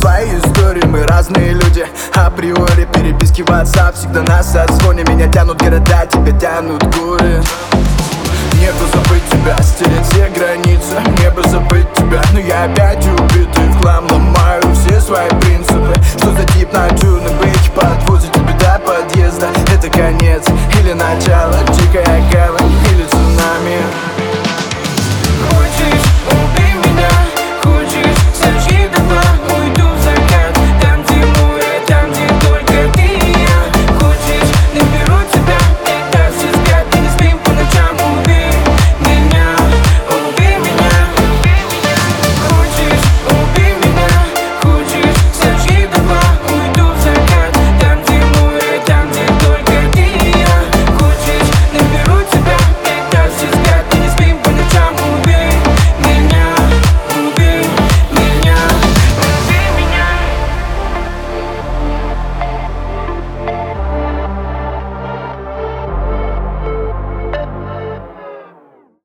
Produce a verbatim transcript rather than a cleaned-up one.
свои истории, мы разные люди. Априори переписки в WhatsApp всегда на созвоне. Меня тянут города, тебя тянут горы. Нету забыть тебя, стереть все границы.